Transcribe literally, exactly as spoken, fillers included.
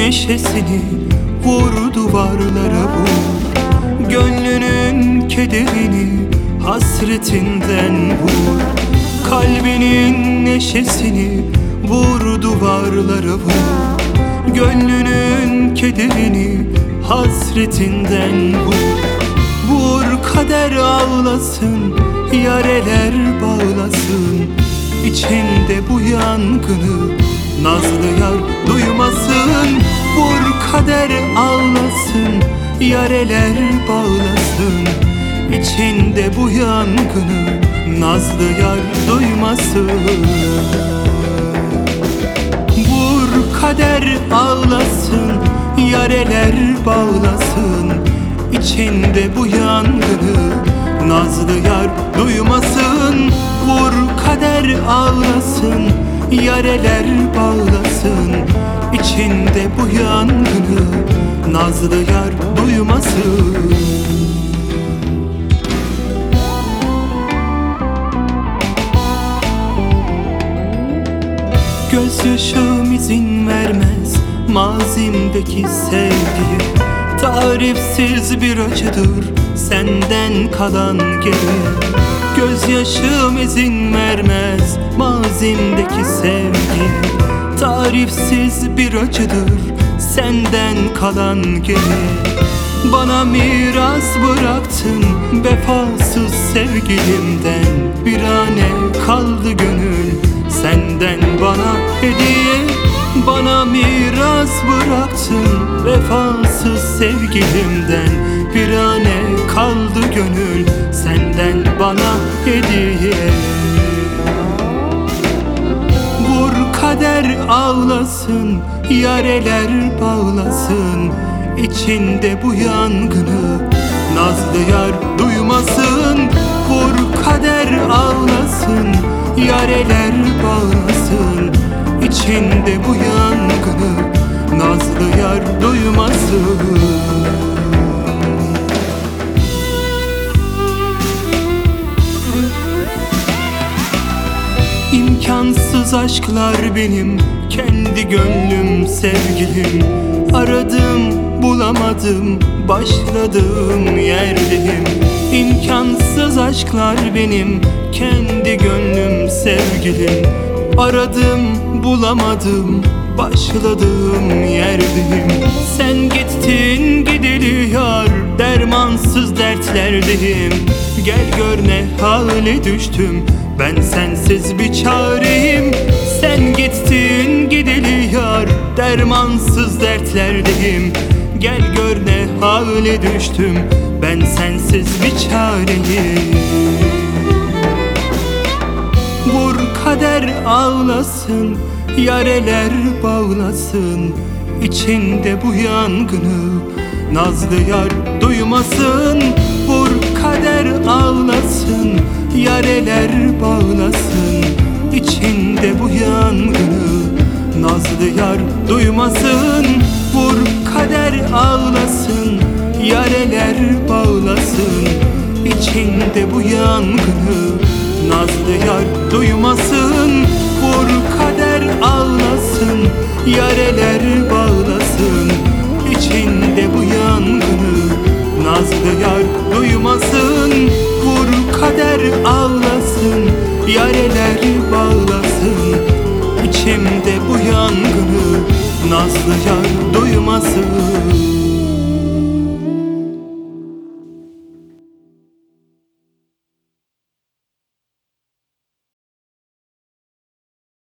neşesini vur duvarlara vur. Gönlünün kederini hasretinden vur. Kalbinin neşesini vur duvarlara vur. Gönlünün kederini hasretinden vur. Vur kader ağlasın, yareler bağlasın. İçinde bu yangını nazlı yar duymasın. Vur kader ağlasın, yareler bağlasın. İçinde bu yangını nazlı yar duymasın. Vur kader ağlasın, yareler bağlasın. İçinde bu yangını nazlı yar duymasın. Vur kader ağlasın, yareler bağlasın. İçinde bu yangını nazlı yar duymasın. Gözyaşım izin vermez mazimdeki sevgiye. Tarifsiz bir acıdır senden kalan geriye. Gözyaşım izin vermez mazimdeki sevgiye. Tarifsiz bir acıdır senden kalan geriye. Bana miras bıraktın vefasız sevgilimden. Bir ane kaldı gönül senden bana hediye. Bana miras bıraktın vefasız sevgilimden. Bir ane kaldı gönül senden bana hediye. Vur kader ağlasın, yareler bağlasın. İçinde bu yangını nazlı yar duymasın. Vur kader ağlasın, yareler bağlasın. İçinde bu yangını nazlı yar duymasın. İmkansız aşklar benim kendi gönlüm sevgilim. Aradım bulamadım, başladığım yerdeyim. İmkansız aşklar benim kendi gönlüm sevgilim. Aradım bulamadım, başladığım yerdeyim. Sen gittin gideli yar, dermansız dertlerdeyim. Gel gör ne hale düştüm, ben sensiz bir çareyim. Sen gittin gideli yar, dermansız dertlerdeyim. Gel gör ne hale düştüm, ben sensiz bir çareyim. Vur kader ağlasın, yareler bağlasın. İçinde bu yangını nazlı yar duymasın. Vur kader ağlasın, yareler bağlasın. İçinde bu yangını nazlı yar duymasın. Vur kader ağlasın, yareler bağlasın. İçinde bu yangını nazlı yar duymasın. Vur kader ağlasın, yareler bağlasın.